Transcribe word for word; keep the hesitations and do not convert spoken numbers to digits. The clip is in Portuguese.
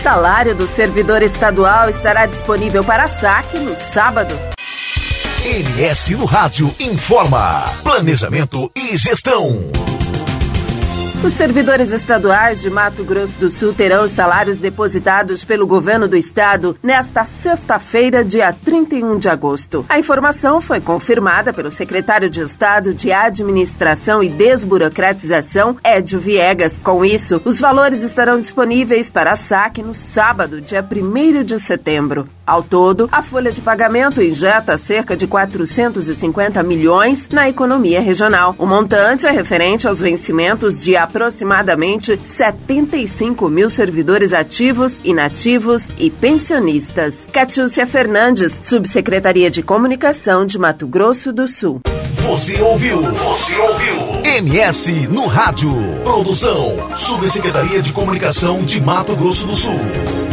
salário do servidor estadual estará disponível para saque no sábado. M S no Rádio informa. Planejamento e gestão. Os servidores estaduais de Mato Grosso do Sul terão os salários depositados pelo governo do estado nesta sexta-feira, dia trinta e um de agosto. A informação foi confirmada pelo secretário de Estado de Administração e Desburocratização, Edio Viegas. Com isso, os valores estarão disponíveis para saque no sábado, dia primeiro de setembro. Ao todo, a folha de pagamento injeta cerca de quatrocentos e cinquenta milhões na economia regional. O montante é referente aos vencimentos de aproximadamente setenta e cinco mil servidores ativos, inativos e pensionistas. Catiúcia Fernandes, Subsecretaria de Comunicação de Mato Grosso do Sul. Você ouviu? Você ouviu? M S no Rádio. Produção, Subsecretaria de Comunicação de Mato Grosso do Sul.